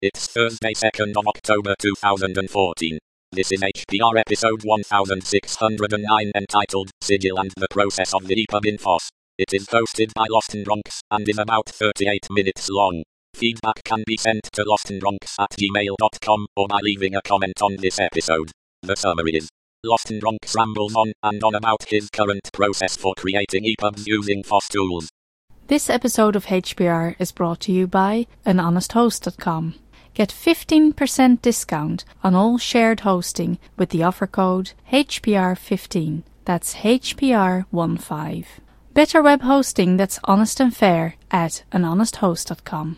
It's Thursday, 2nd of October 2014. This is HPR episode 1609 entitled Sigil and the Process of the EPUB in FOSS. It is hosted by LostandBronx and is about 38 minutes long. Feedback can be sent to lostandbronx@gmail.com or by leaving a comment on this episode. The summary is: LostandBronx rambles on and on about his current process for creating EPUBs using FOSS tools. This episode of HPR is brought to you by anhonesthost.com. Get 15% discount on all shared hosting with the offer code HPR15. That's HPR15. Better web hosting that's honest and fair at anhonesthost.com.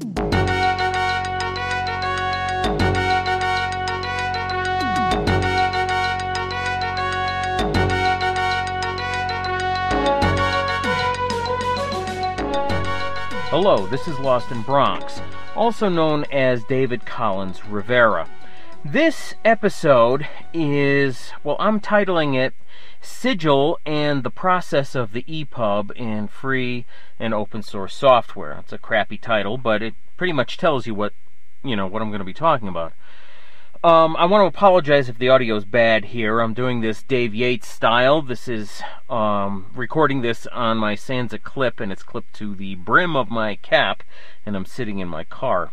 Hello, this is Lost in Bronx, also known as David Collins Rivera. This episode is, I'm titling it Sigil and the Process of the EPUB in Free and Open Source Software. It's a crappy title, but it pretty much tells you what I'm going to be talking about. I want to apologize if the audio is bad here. I'm doing this Dave Yates style. This is recording this on my Sansa clip, and it's clipped to the brim of my cap, and I'm sitting in my car.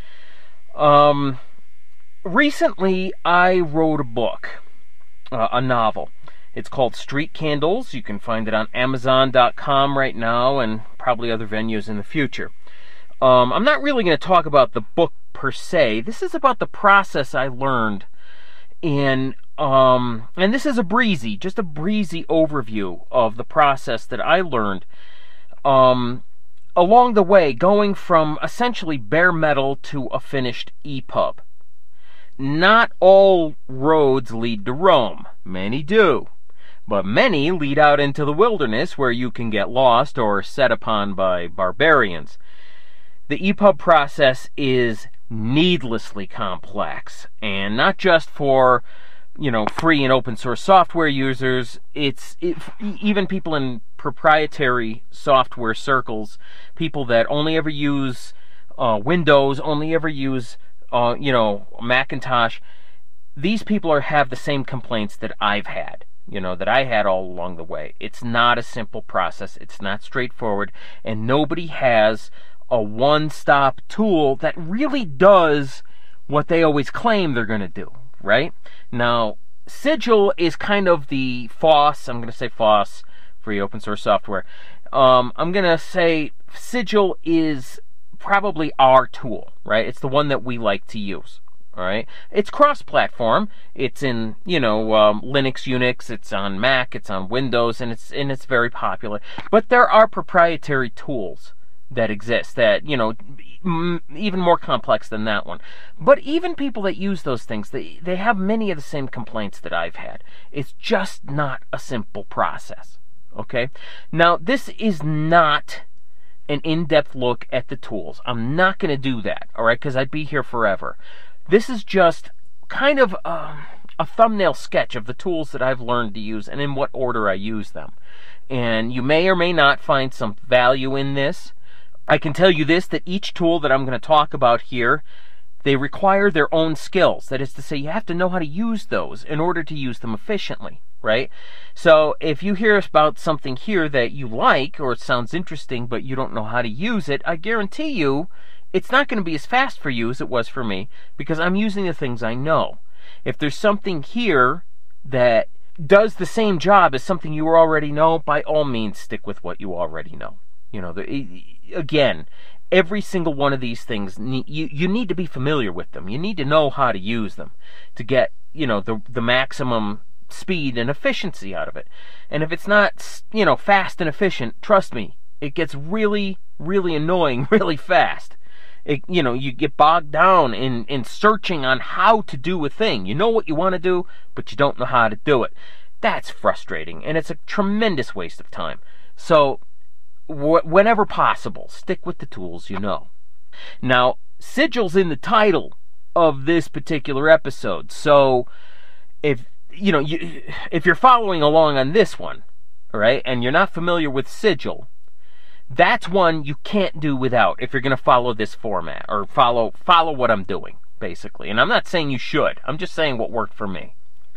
Recently, I wrote a book, a novel. It's called Street Candles. You can find it on Amazon.com right now, and probably other venues in the future. I'm not really going to talk about the book per se. This is about the process I learned, and this is just a breezy overview of the process that I learned along the way, going from essentially bare metal to a finished EPUB. Not all roads lead to Rome. Many do. But many lead out into the wilderness where you can get lost or set upon by barbarians. The EPUB process is needlessly complex, and not just for free and open source software users. Even people in proprietary software circles, people that only ever use Windows, only ever use Macintosh. These people have the same complaints that I've had. That I had all along the way. It's not a simple process. It's not straightforward, and nobody has a one-stop tool that really does what they always claim they're going to do, right? Now, Sigil is kind of the FOSS. I'm going to say FOSS, free open source software. I'm going to say Sigil is probably our tool, right? It's the one that we like to use, all right? It's cross-platform. It's in, Linux, Unix. It's on Mac. It's on Windows, and it's very popular. But there are proprietary tools that exist that, even more complex than that one. But even people that use those things, they have many of the same complaints that I've had. It's just not a simple process, okay? Now, this is not an in-depth look at the tools. I'm not going to do that, all right, because I'd be here forever. This is just kind of a thumbnail sketch of the tools that I've learned to use and in what order I use them. And you may or may not find some value in this. I can tell you this, that each tool that I'm going to talk about here, they require their own skills. That is to say, you have to know how to use those in order to use them efficiently, right? So if you hear about something here that you like, or it sounds interesting, but you don't know how to use it, I guarantee you it's not going to be as fast for you as it was for me, because I'm using the things I know. If there's something here that does the same job as something you already know, by all means stick with what you already know. Again, every single one of these things, you need to be familiar with them. You need to know how to use them to get, the maximum speed and efficiency out of it. And if it's not, fast and efficient, trust me, it gets really, really annoying really fast. You get bogged down in searching on how to do a thing. You know what you want to do, but you don't know how to do it. That's frustrating, and it's a tremendous waste of time. So, whenever possible, stick with the tools you know. Now, Sigil's in the title of this particular episode, so if you're following along on this one, all right, and you're not familiar with Sigil, That's one you can't do without if you're going to follow this format, or follow what I'm doing, basically. And I'm not saying you should. I'm just saying what worked for me.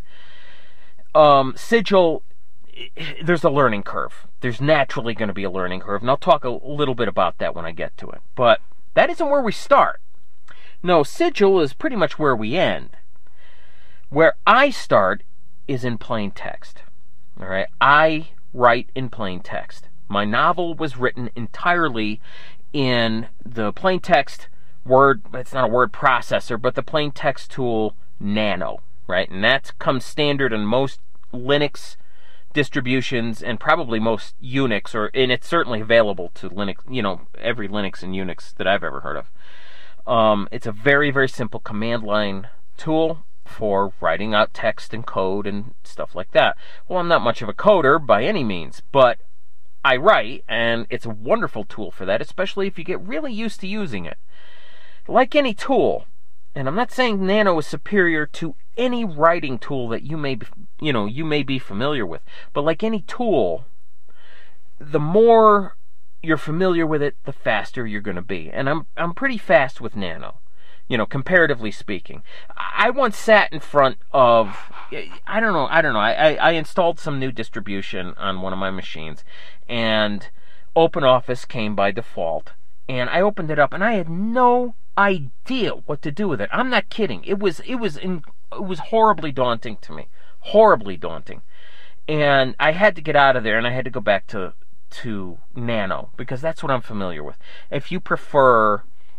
Sigil, there's a learning curve. There's naturally going to be a learning curve, and I'll talk a little bit about that when I get to it. But that isn't where we start. No, Sigil is pretty much where we end. Where I start is in plain text. All right, I write in plain text. My novel was written entirely in the plain text word, it's not a word processor, but the plain text tool Nano, right? And that comes standard in most Linux distributions and probably most Unix, and it's certainly available to Linux, every Linux and Unix that I've ever heard of. It's a very, very simple command line tool for writing out text and code and stuff like that. Well, I'm not much of a coder by any means, but I write, and it's a wonderful tool for that, especially if you get really used to using it. Like any tool, and I'm not saying Nano is superior to any writing tool that you may be familiar with, but like any tool, the more you're familiar with it, the faster you're going to be. And I'm pretty fast with Nano, comparatively speaking. I once sat in front of, I don't know. I installed some new distribution on one of my machines, and OpenOffice came by default, and I opened it up, and I had no idea what to do with it. I'm not kidding. It was horribly daunting to me. Horribly daunting. And I had to get out of there, and I had to go back to Nano, because that's what I'm familiar with. If you prefer,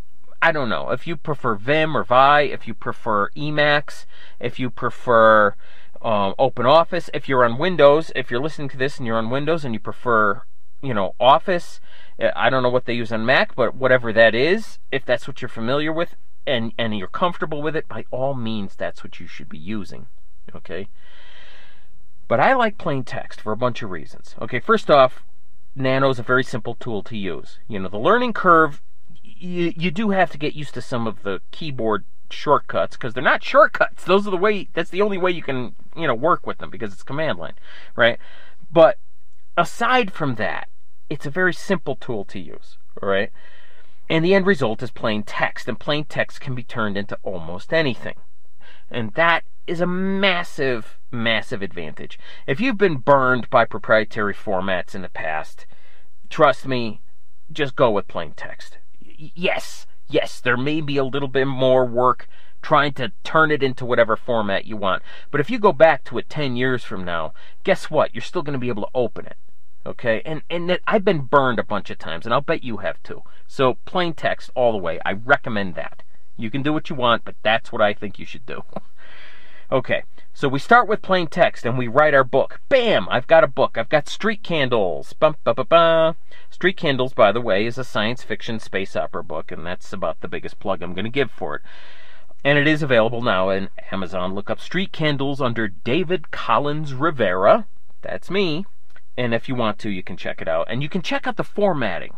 if you prefer Vim or Vi, if you prefer Emacs, if you prefer OpenOffice, if you're on Windows, if you're listening to this and you're on Windows and you prefer, Office, I don't know what they use on Mac, but whatever that is, if that's what you're familiar with and you're comfortable with it, by all means, that's what you should be using, okay? But I like plain text for a bunch of reasons. Okay, first off, Nano is a very simple tool to use. The learning curve, you do have to get used to some of the keyboard shortcuts, because they're not shortcuts. That's the only way you can, work with them, because it's command line, right? But aside from that, it's a very simple tool to use, all right? And the end result is plain text, and plain text can be turned into almost anything. And that is a massive, massive advantage. If you've been burned by proprietary formats in the past, trust me, just go with plain text. Yes, there may be a little bit more work trying to turn it into whatever format you want. But if you go back to it 10 years from now, guess what? You're still going to be able to open it. Okay? And I've been burned a bunch of times, and I'll bet you have too. So plain text all the way. I recommend that. You can do what you want, but that's what I think you should do. Okay, so we start with plain text, and we write our book. Bam! I've got a book. I've got Street Candles. Bum, ba, ba, ba. Street Candles, by the way, is a science fiction space opera book, and that's about the biggest plug I'm going to give for it. And it is available now in Amazon. Look up Street Candles under David Collins Rivera. That's me. And if you want to, you can check it out. And you can check out the formatting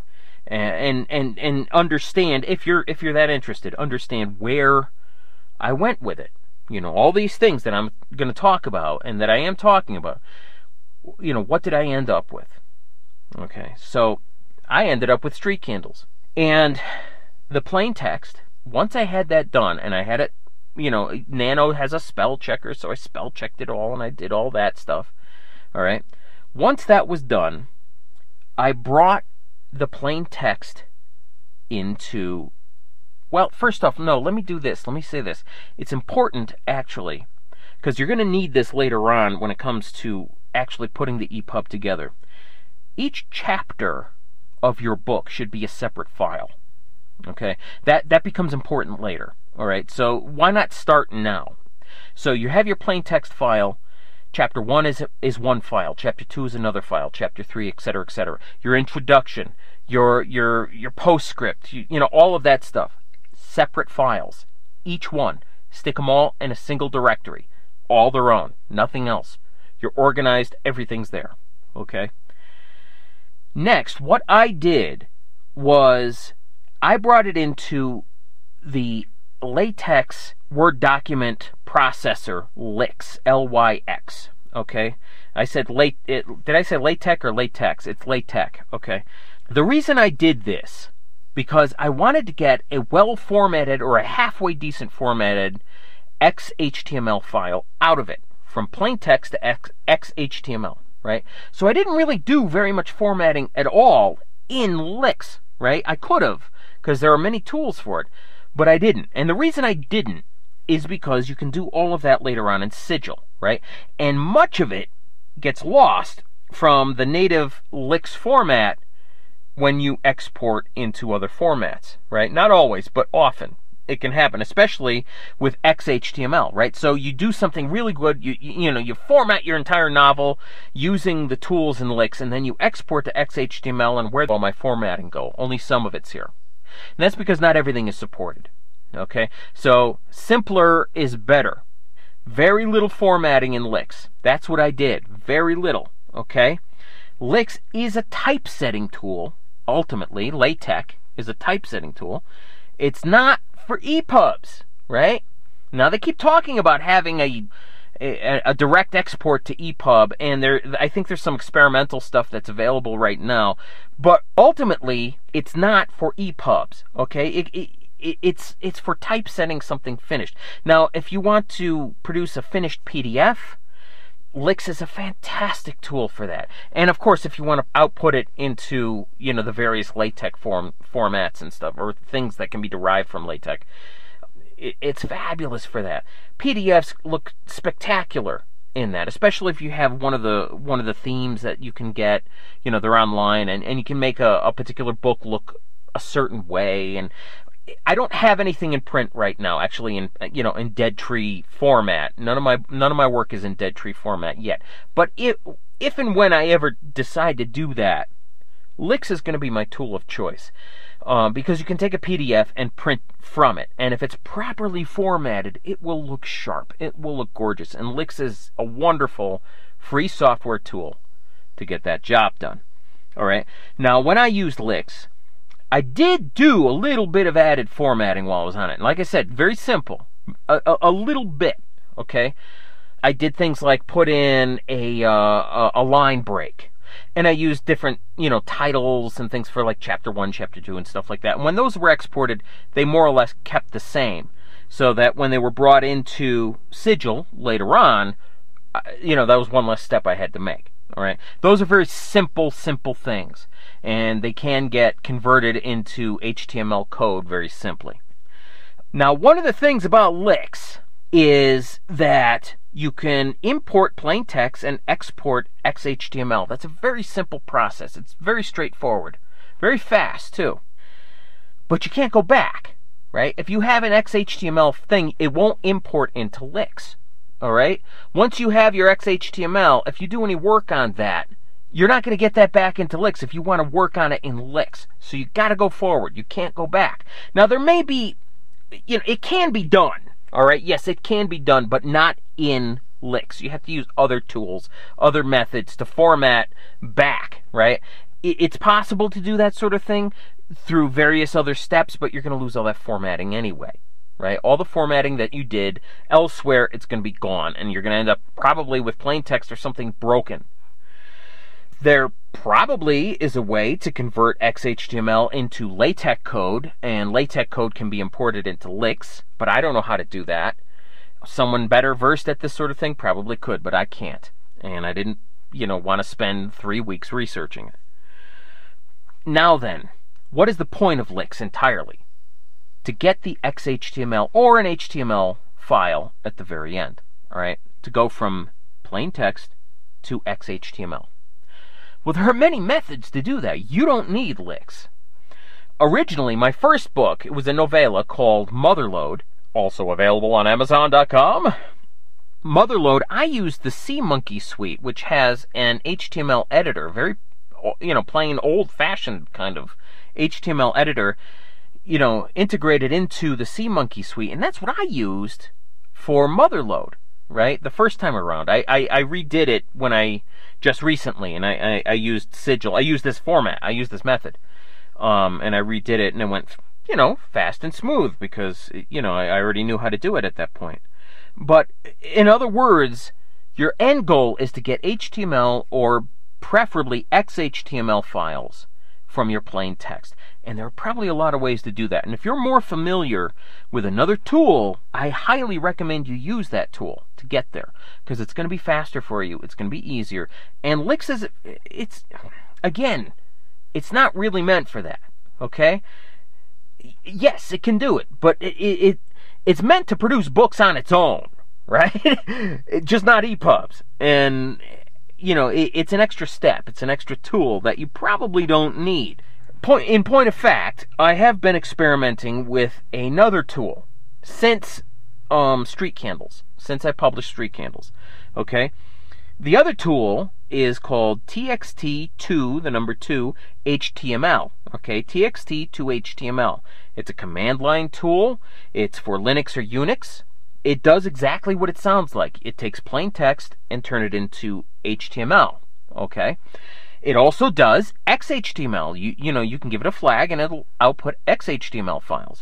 and understand, if you're that interested, understand where I went with it. All these things that I'm going to talk about and that I am talking about. What did I end up with? Okay, so I ended up with Street Candles. And the plain text, once I had that done, and I had it, Nano has a spell checker, so I spell checked it all, and I did all that stuff. All right. Once that was done, I brought the plain text into, well, first off, no, let me do this. Let me say this. It's important, actually, because you're going to need this later on when it comes to actually putting the EPUB together. Each chapter of your book should be a separate file. Okay? That becomes important later. All right? So why not start now? So you have your plain text file. Chapter 1 is one file. Chapter 2 is another file. Chapter 3, etc., etc. Your introduction, your postscript, all of that stuff. Separate files. Each one. Stick them all in a single directory. All their own. Nothing else. You're organized. Everything's there. Okay? Next, what I did was I brought it into the LaTeX Word document processor, LYX, L-Y-X, okay? I said did I say LaTeX or LaTeX? It's LaTeX, okay? The reason I did this, because I wanted to get a well-formatted or a halfway decent formatted XHTML file out of it, from plain text to XHTML, right? So I didn't really do very much formatting at all in LIX, right? I could have, because there are many tools for it, but I didn't. And the reason I didn't is because you can do all of that later on in Sigil, right? And much of it gets lost from the native LIX format when you export into other formats, right? Not always, but often it can happen, especially with XHTML, right? So you do something really good, you format your entire novel using the tools in LIX, and then you export to XHTML, and where did all my formatting go? Only some of it's here. And that's because not everything is supported, okay? So simpler is better. Very little formatting in LIX. That's what I did. Very little, okay? LIX is a typesetting tool. Ultimately, LaTeX is a typesetting tool. It's not for EPUBs, right? Now, they keep talking about having a direct export to EPUB, and I think there's some experimental stuff that's available right now. But ultimately, it's not for EPUBs, okay? It's for typesetting something finished. Now, if you want to produce a finished PDF, LIX is a fantastic tool for that. And of course, if you want to output it into, the various LaTeX formats and stuff, or things that can be derived from LaTeX, it's fabulous for that. PDFs look spectacular in that, especially if you have one of the themes that you can get, they're online, and you can make a particular book look a certain way. And I don't have anything in print right now, actually, in Dead Tree format. None of my work is in Dead Tree format yet. But if and when I ever decide to do that, LIX is going to be my tool of choice, because you can take a PDF and print from it, and if it's properly formatted, it will look sharp. It will look gorgeous, and LIX is a wonderful free software tool to get that job done. All right. Now, when I used LIX, I did do a little bit of added formatting while I was on it. And like I said, very simple. A little bit, okay? I did things like put in a line break. And I used different, titles and things for like Chapter 1, Chapter 2, and stuff like that. And when those were exported, they more or less kept the same. So that when they were brought into Sigil later on, that was one less step I had to make. All right? Those are very simple things. And they can get converted into HTML code very simply. Now, one of the things about LIX is that you can import plain text and export XHTML. That's a very simple process. It's very straightforward. Very fast, too. But you can't go back, right? If you have an XHTML thing, it won't import into LIX. All right? Once you have your XHTML, if you do any work on that, you're not going to get that back into LIX if you want to work on it in LIX. So you got to go forward. You can't go back. Now, there may be, it can be done. All right? Yes, it can be done, but not in LIX. You have to use other tools, other methods to format back, right? It's possible to do that sort of thing through various other steps, but you're going to lose all that formatting anyway, right? All the formatting that you did elsewhere, it's going to be gone, and you're going to end up probably with plain text or something broken. There probably is a way to convert XHTML into LaTeX code, and LaTeX code can be imported into LIX, but I don't know how to do that. Someone better versed at this sort of thing probably could, but I can't. And I didn't, want to spend 3 weeks researching it. Now then, what is the point of LIX entirely? To get the XHTML or an HTML file at the very end, all right? To go from plain text to XHTML. Well, there are many methods to do that. You don't need LIX. Originally, my first book, it was a novella called Motherlode, also available on Amazon.com. Motherlode, I used the SeaMonkey suite, which has an HTML editor, very, plain old-fashioned kind of HTML editor, integrated into the SeaMonkey suite, and that's what I used for Motherlode, right? The first time around. I redid it when just recently, and I used Sigil. I used this format. I used this method. And I redid it, and it went, fast and smooth because, I already knew how to do it at that point. But in other words, your end goal is to get HTML or preferably XHTML files from your plain text. And there are probably a lot of ways to do that. And if you're more familiar with another tool, I highly recommend you use that tool to get there, because it's going to be faster for you. It's going to be easier. And Lix is, it's not really meant for that, okay? Yes, it can do it, but it's meant to produce books on its own, right? Just not EPUBs. And, it's an extra step. It's an extra tool that you probably don't need. In point of fact, I have been experimenting with another tool since Street Candles, since I published Street Candles, okay? The other tool is called TXT2, the number 2, HTML, okay? TXT2 HTML. It's a command line tool. It's for Linux or Unix. It does exactly what it sounds like. It takes plain text and turns it into HTML, okay? It also does XHTML. You can give it a flag and it'll output XHTML files.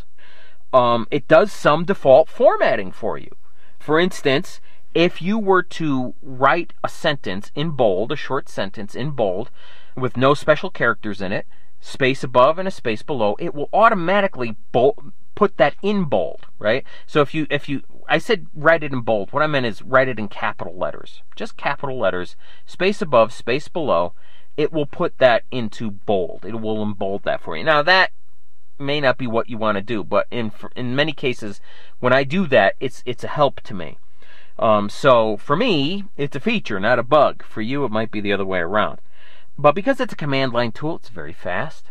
It does some default formatting for you. For instance, if you were to write a sentence in bold, a short sentence in bold, with no special characters in it, space above and a space below, it will automatically put that in bold, right? So I said write it in bold. What I meant is write it in capital letters. Just capital letters, space above, space below. It will put that into bold. It will embold that for you. Now, that may not be what you want to do, but in many cases, when I do that, it's a help to me. So for me, it's a feature, not a bug. For you, it might be the other way around. But because it's a command line tool, it's very fast.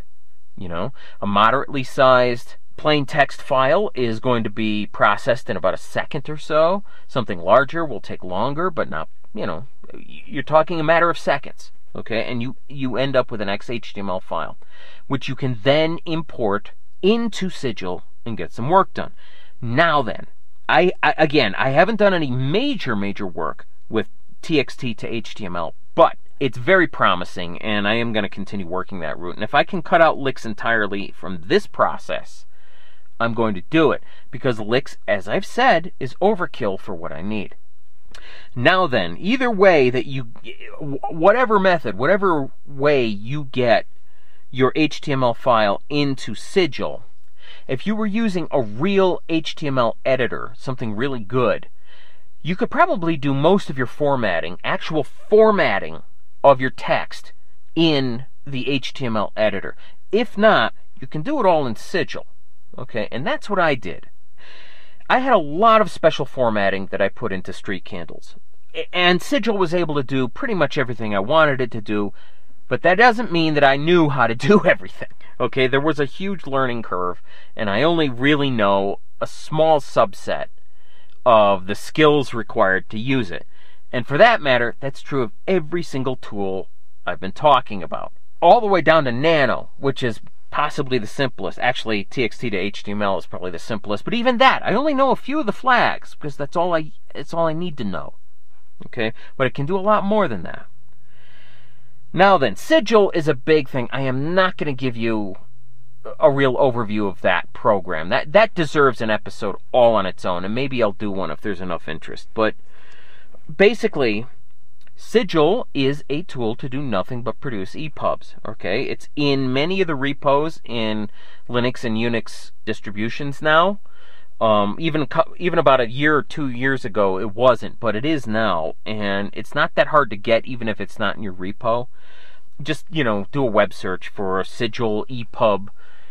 A moderately sized plain text file is going to be processed in about a second or so. Something larger will take longer, but not, you're talking a matter of seconds. Okay, and you end up with an XHTML file, which you can then import into Sigil and get some work done. Now then, I haven't done any major work with TXT to HTML, but it's very promising, and I am going to continue working that route. And if I can cut out Lix entirely from this process, I'm going to do it, because Lix, as I've said, is overkill for what I need. Now then, either way that whatever way you get your HTML file into Sigil, if you were using a real HTML editor, something really good, you could probably do most of your formatting, actual formatting of your text in the HTML editor. If not, you can do it all in Sigil. Okay, and that's what I did. I had a lot of special formatting that I put into Street Candles. And Sigil was able to do pretty much everything I wanted it to do, but that doesn't mean that I knew how to do everything. Okay, there was a huge learning curve, and I only really know a small subset of the skills required to use it. And for that matter, that's true of every single tool I've been talking about. All the way down to Nano, which is possibly the simplest. Actually, TXT to HTML is probably the simplest, but even that, I only know a few of the flags, because that's all I need to know. Okay, but it can do a lot more than that. Now then, Sigil is a big thing. I am not going to give you a real overview of that program. That deserves an episode all on its own, and maybe I'll do one if there's enough interest. But basically, Sigil is a tool to do nothing but produce EPUBs, okay? It's in many of the repos in Linux and Unix distributions now. Even about a year or 2 years ago, it wasn't, but it is now, and it's not that hard to get, even if it's not in your repo. Just, do a web search for a Sigil EPUB,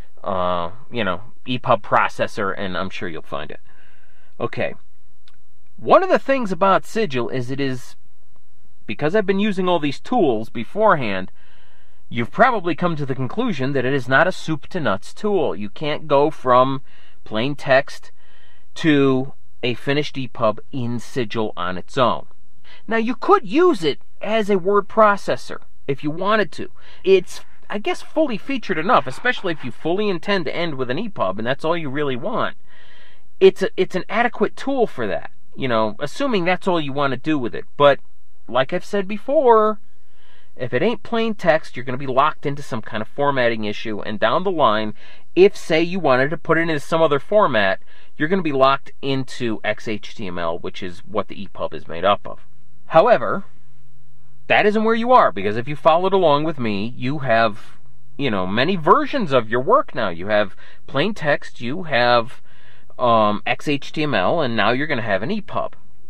EPUB processor, and I'm sure you'll find it. Okay. One of the things about Sigil is it is, because I've been using all these tools beforehand, you've probably come to the conclusion that it is not a soup to nuts tool. You can't go from plain text to a finished EPUB in Sigil on its own. Now, you could use it as a word processor if you wanted to. It's, I guess, fully featured enough, especially if you fully intend to end with an EPUB and that's all you really want. It's an adequate tool for that, assuming that's all you want to do with it. But like I've said before, if it ain't plain text, you're going to be locked into some kind of formatting issue, and down the line, if, say, you wanted to put it into some other format, you're going to be locked into XHTML, which is what the EPUB is made up of. However, that isn't where you are, because if you followed along with me, you have many versions of your work now. You have plain text, you have XHTML, and now you're going to have an EPUB.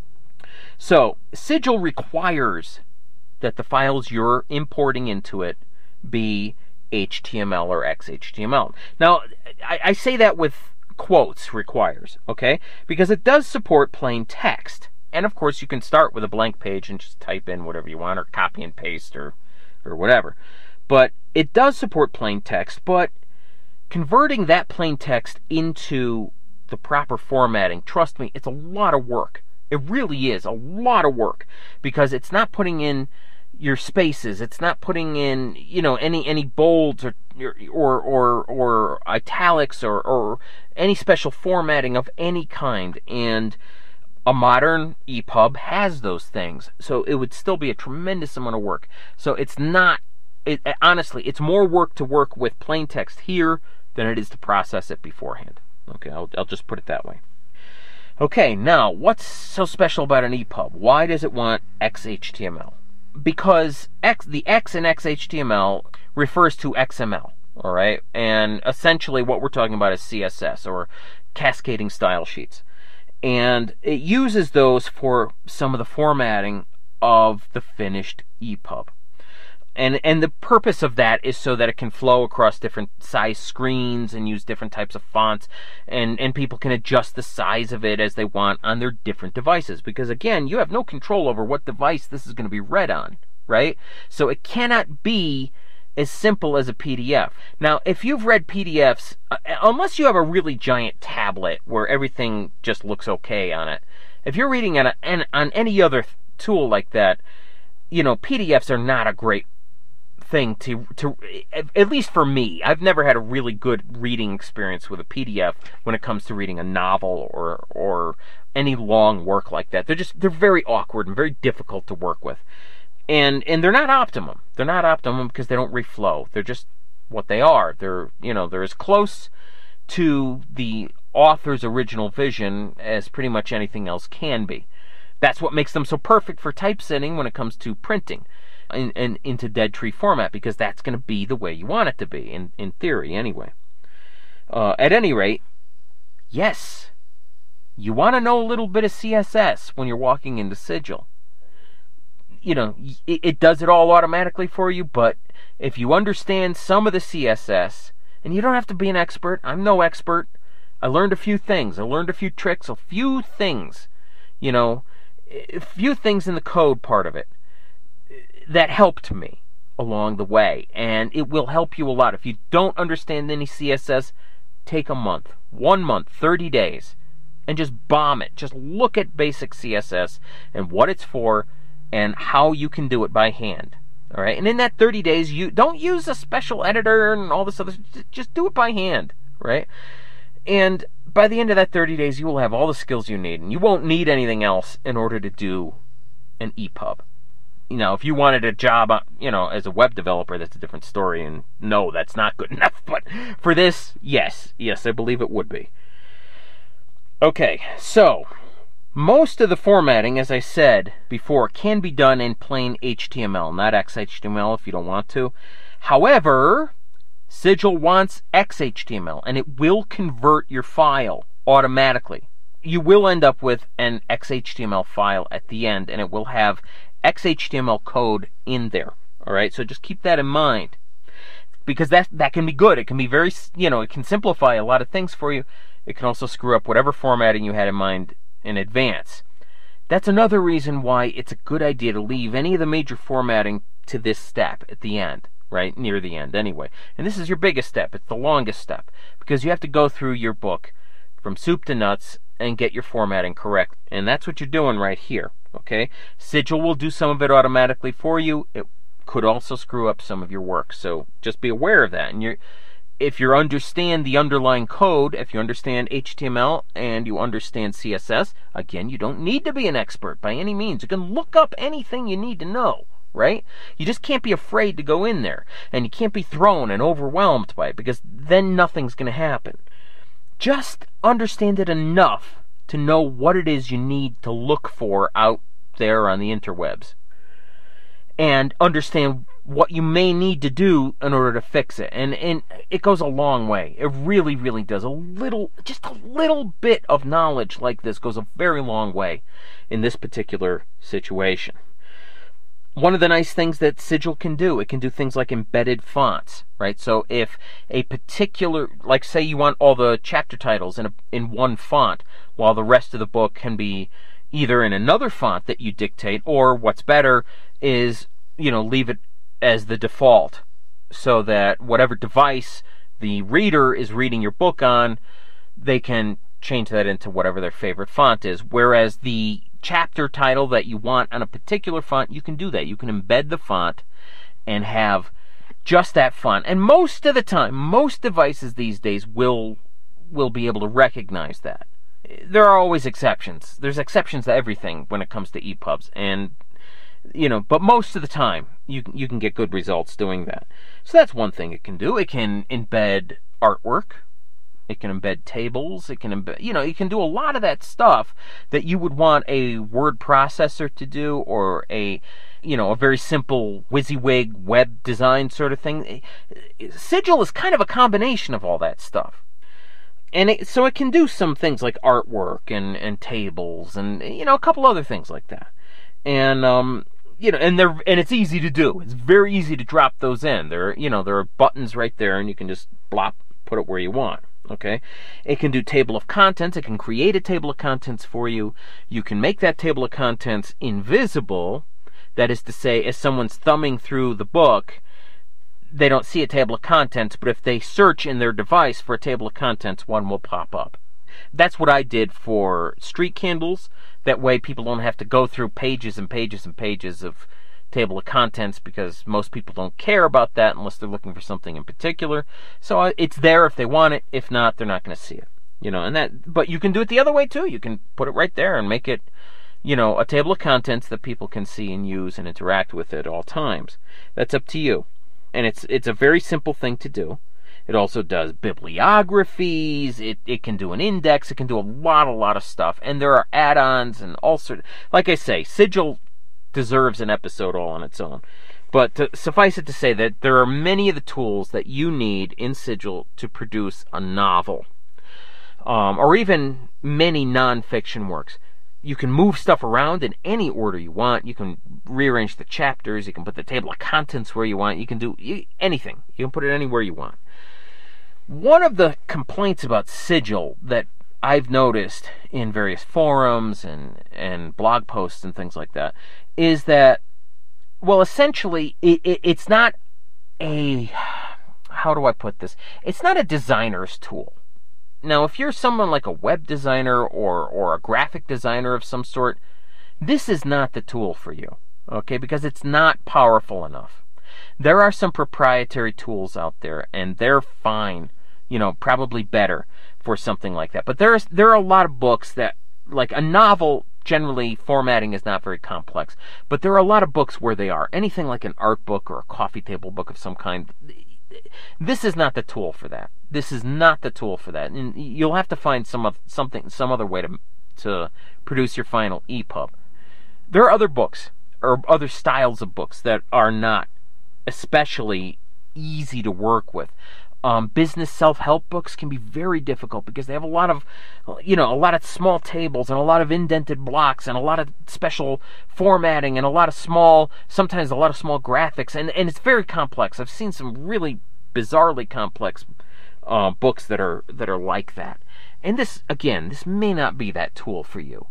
So Sigil requires that the files you're importing into it be HTML or XHTML. Now, I say that with quotes, requires, okay? Because it does support plain text. And of course, you can start with a blank page and just type in whatever you want, or copy and paste, or whatever. But it does support plain text, but converting that plain text into the proper formatting, trust me, it's a lot of work. It really is a lot of work, because it's not putting in your spaces, it's not putting in, any bolds or italics or any special formatting of any kind. And a modern EPUB has those things, so it would still be a tremendous amount of work. So honestly, it's more work to work with plain text here than it is to process it beforehand. Okay, I'll just put it that way. Okay, now, what's so special about an EPUB? Why does it want XHTML? Because the X in XHTML refers to XML, all right? And essentially what we're talking about is CSS, or cascading style sheets. And it uses those for some of the formatting of the finished EPUB. And the purpose of that is so that it can flow across different size screens and use different types of fonts, and people can adjust the size of it as they want on their different devices. Because again, you have no control over what device this is going to be read on, right? So it cannot be as simple as a PDF. Now, if you've read PDFs, unless you have a really giant tablet where everything just looks okay on it, if you're reading on any other tool like that, PDFs are not a great thing to at least for me. I've never had a really good reading experience with a PDF when it comes to reading a novel or any long work like that. They're very awkward and very difficult to work with. And they're not optimum. They're not optimum because they don't reflow. They're just what they are. They're as close to the author's original vision as pretty much anything else can be. That's what makes them so perfect for typesetting when it comes to printing into dead tree format, because that's going to be the way you want it to be, in theory anyway. At any rate, yes, you want to know a little bit of CSS when you're walking into Sigil. It does it all automatically for you, but if you understand some of the CSS, and you don't have to be an expert, I'm no expert, I learned a few things, I learned a few tricks, a few things in the code part of it that helped me along the way, and it will help you a lot. If you don't understand any CSS, take a month, 1 month, 30 days, and just bomb it. Just look at basic CSS and what it's for and how you can do it by hand. All right, and in that 30 days, you don't use a special editor and all this other. Just do it by hand, right? And by the end of that 30 days, you will have all the skills you need, and you won't need anything else in order to do an EPUB. If you wanted a job, as a web developer, that's a different story, and no, that's not good enough. But for this, yes, I believe it would be. Okay, so most of the formatting, as I said before, can be done in plain HTML, not XHTML if you don't want to. However, Sigil wants XHTML, and it will convert your file automatically. You will end up with an XHTML file at the end, and it will have XHTML code in there. All right, so just keep that in mind, because that can be good. It can be very, it can simplify a lot of things for you. It can also screw up whatever formatting you had in mind in advance. That's another reason why it's a good idea to leave any of the major formatting to this step at the end, right? Near the end anyway. And this is your biggest step. It's the longest step, because you have to go through your book from soup to nuts and get your formatting correct. And that's what you're doing right here, okay? Sigil will do some of it automatically for you. It could also screw up some of your work, so just be aware of that. And if you understand the underlying code, if you understand HTML and you understand CSS, again, you don't need to be an expert by any means. You can look up anything you need to know, right? You just can't be afraid to go in there, and you can't be thrown and overwhelmed by it, because then nothing's going to happen. Just understand it enough to know what it is you need to look for out there on the interwebs, and understand what you may need to do in order to fix it. And it goes a long way. It really, really does. Just a little bit of knowledge like this goes a very long way in this particular situation. One of the nice things that Sigil can do, it can do things like embedded fonts, right? So if a particular, like say you want all the chapter titles in one font, while the rest of the book can be either in another font that you dictate, or what's better is, leave it as the default, so that whatever device the reader is reading your book on, they can change that into whatever their favorite font is. Whereas the chapter title that you want on a particular font, you can do that. You can embed the font and have just that font. And most of the time, most devices these days will be able to recognize that. There are always exceptions. There's exceptions to everything when it comes to EPUBs, and but most of the time you can get good results doing that. So that's one thing it can do. It can embed artwork. It can embed tables. It can embed, you can do a lot of that stuff that you would want a word processor to do, or a very simple WYSIWYG web design sort of thing. Sigil is kind of a combination of all that stuff. And so it can do some things like artwork and tables and, a couple other things like that. And, and it's easy to do. It's very easy to drop those in. There are buttons right there, and you can just put it where you want. Okay, it can do table of contents. It can create a table of contents for you. You can make that table of contents invisible. That is to say, as someone's thumbing through the book, they don't see a table of contents, but if they search in their device for a table of contents, one will pop up. That's what I did for street candles. That way people don't have to go through pages and pages and pages of table of contents, because most people don't care about that unless they're looking for something in particular. So it's there if they want it. If not, they're not going to see it. But you can do it the other way too. You can put it right there and make it, a table of contents that people can see and use and interact with at all times. That's up to you. And it's a very simple thing to do. It also does bibliographies. It can do an index. It can do a lot of stuff. And there are add-ons and all sorts. Like I say, Sigil deserves an episode all on its own. But suffice it to say that there are many of the tools that you need in Sigil to produce a novel, or even many non-fiction works. You can move stuff around in any order you want. You can rearrange the chapters. You can put the table of contents where you want. You can do anything. You can put it anywhere you want. One of the complaints about Sigil that I've noticed in various forums and blog posts and things like that is that, well, essentially, it's not a, how do I put this? It's not a designer's tool. Now, if you're someone like a web designer or a graphic designer of some sort, this is not the tool for you, okay? Because it's not powerful enough. There are some proprietary tools out there, and they're fine, probably better for something like that. But there are a lot of books that, like a novel, generally formatting is not very complex. But there are a lot of books where they are. Anything like an art book or a coffee table book of some kind, this is not the tool for that. This is not the tool for that. And you'll have to find some other way to produce your final EPUB. There are other books or other styles of books that are not especially easy to work with. Business self-help books can be very difficult because they have a lot of small tables and a lot of indented blocks and a lot of special formatting and sometimes a lot of small graphics, and it's very complex. I've seen some really bizarrely complex books that are like that. And this may not be that tool for you.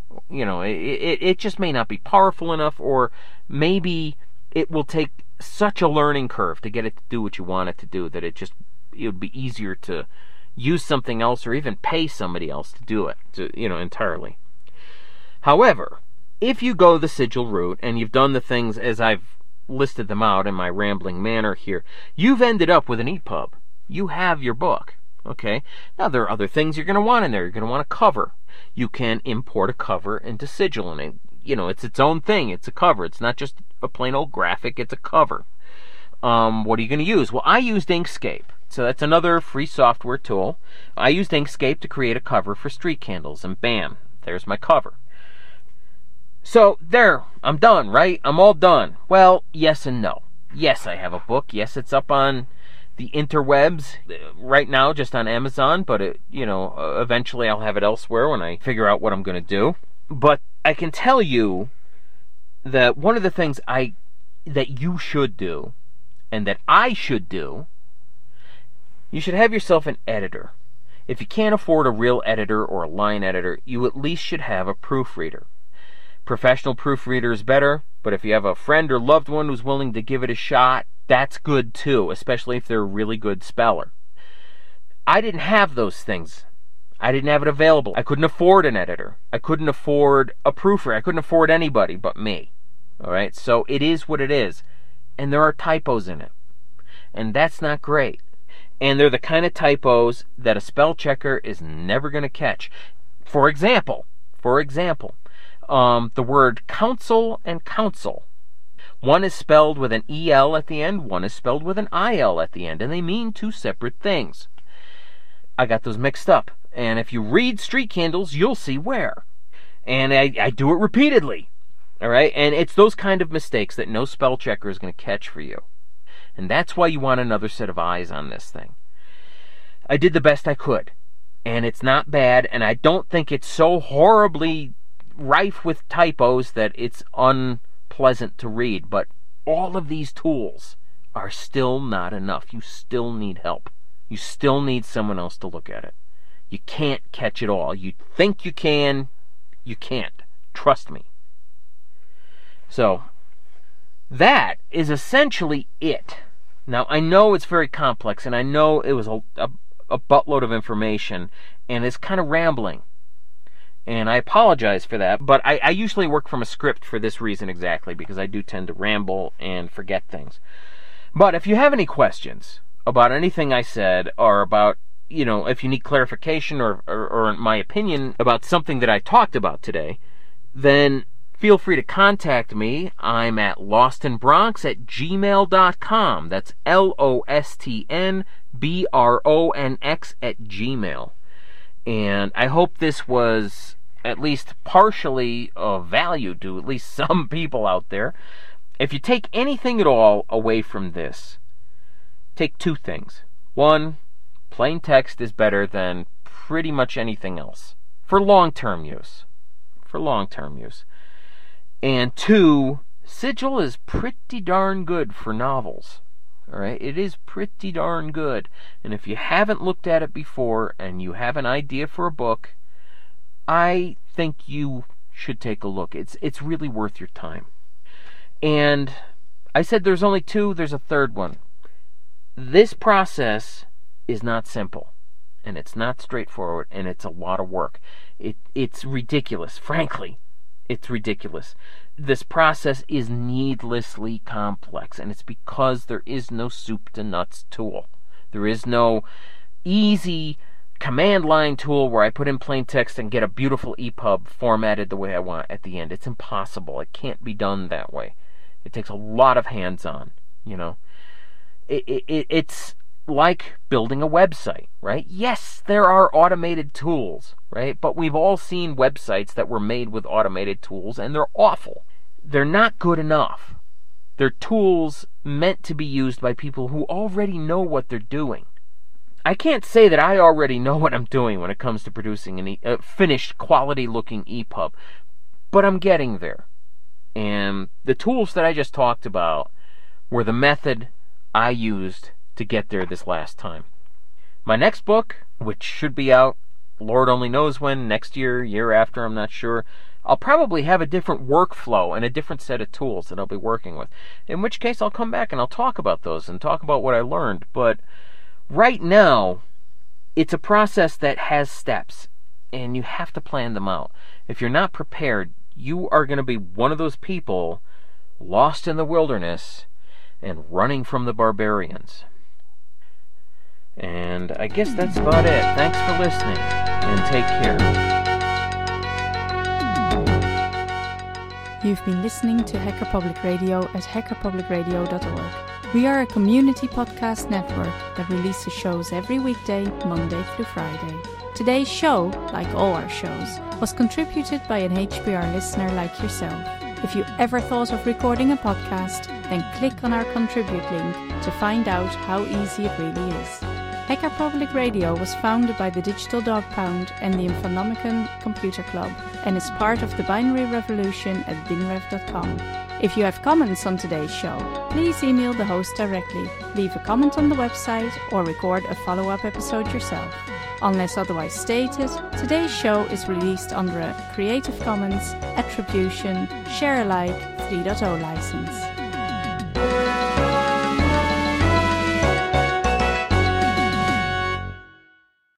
It just may not be powerful enough, or maybe it will take such a learning curve to get it to do what you want it to do that it would be easier to use something else or even pay somebody else to do it, entirely. However, if you go the Sigil route and you've done the things as I've listed them out in my rambling manner here, you've ended up with an EPUB. You have your book. Okay? Now, there are other things you're going to want in there. You're going to want a cover. You can import a cover into Sigil, and it's its own thing. It's a cover. It's not just a plain old graphic. It's a cover. What are you going to use? Well, I used Inkscape. So that's another free software tool. I used Inkscape to create a cover for street candles, and bam, there's my cover. So there, I'm done, right? I'm all done. Well, yes and no. Yes, I have a book. Yes, it's up on the interwebs right now, just on Amazon, but eventually I'll have it elsewhere when I figure out what I'm going to do. But I can tell you that one of the things that you should do, and that I should do, you should have yourself an editor. If you can't afford a real editor or a line editor, you at least should have a proofreader. Professional proofreader is better, but if you have a friend or loved one who's willing to give it a shot, that's good too, especially if they're a really good speller. I didn't have those things. I didn't have it available. I couldn't afford an editor. I couldn't afford a proofreader. I couldn't afford anybody but me. All right? So it is what it is. And there are typos in it. And that's not great. And they're the kind of typos that a spell checker is never going to catch. For example, the word counsel and counsel. One is spelled with an EL at the end, one is spelled with an IL at the end, and they mean two separate things. I got those mixed up. And if you read Street Candles, you'll see where. And I do it repeatedly. All right? And it's those kind of mistakes that no spell checker is going to catch for you. And that's why you want another set of eyes on this thing. I did the best I could. And it's not bad, and I don't think it's so horribly rife with typos that it's unpleasant to read. But all of these tools are still not enough. You still need help. You still need someone else to look at it. You can't catch it all. You think you can, you can't. Trust me. So, that is essentially it. Now, I know it's very complex, and I know it was a buttload of information, and it's kind of rambling. And I apologize for that, but I usually work from a script for this reason exactly, because I do tend to ramble and forget things. But if you have any questions about anything I said, or about, if you need clarification or my opinion about something that I talked about today, then feel free to contact me. I'm at lostnbronx@gmail.com. That's LOSTNBRONX@gmail. And I hope this was at least partially of value to at least some people out there. If you take anything at all away from this, take two things. One, plain text is better than pretty much anything else for long-term use. And two, Sigil is pretty darn good for novels. All right, it is pretty darn good. And if you haven't looked at it before and you have an idea for a book, I think you should take a look. It's really worth your time. And I said there's only two, there's a third one. This process is not simple, and it's not straightforward, and it's a lot of work. It's ridiculous, frankly. It's ridiculous. This process is needlessly complex, and it's because there is no soup to nuts tool. There is no easy command line tool where I put in plain text and get a beautiful EPUB formatted the way I want at the end. It's impossible. It can't be done that way. It takes a lot of hands-on, It's like building a website, right? Yes, there are automated tools, right? But we've all seen websites that were made with automated tools, and they're awful. They're not good enough. They're tools meant to be used by people who already know what they're doing. I can't say that I already know what I'm doing when it comes to producing a finished, quality-looking EPUB, but I'm getting there. And the tools that I just talked about were the method I used to get there this last time. My next book, which should be out, Lord only knows when, next year, year after, I'm not sure, I'll probably have a different workflow and a different set of tools that I'll be working with. In which case, I'll come back and I'll talk about those and talk about what I learned. But right now, it's a process that has steps, and you have to plan them out. If you're not prepared, you are going to be one of those people lost in the wilderness and running from the barbarians. And I guess that's about it. Thanks for listening, and take care. You've been listening to Hacker Public Radio at hackerpublicradio.org. We are a community podcast network that releases shows every weekday, Monday through Friday. Today's show, like all our shows, was contributed by an HPR listener like yourself. If you ever thought of recording a podcast, then click on our contribute link to find out how easy it really is. Hacker Public Radio was founded by the Digital Dog Pound and the Infonomicon Computer Club and is part of the binary revolution at binrev.com. If you have comments on today's show, please email the host directly, leave a comment on the website, or record a follow-up episode yourself. Unless otherwise stated, today's show is released under a Creative Commons Attribution Share Alike 3.0 license.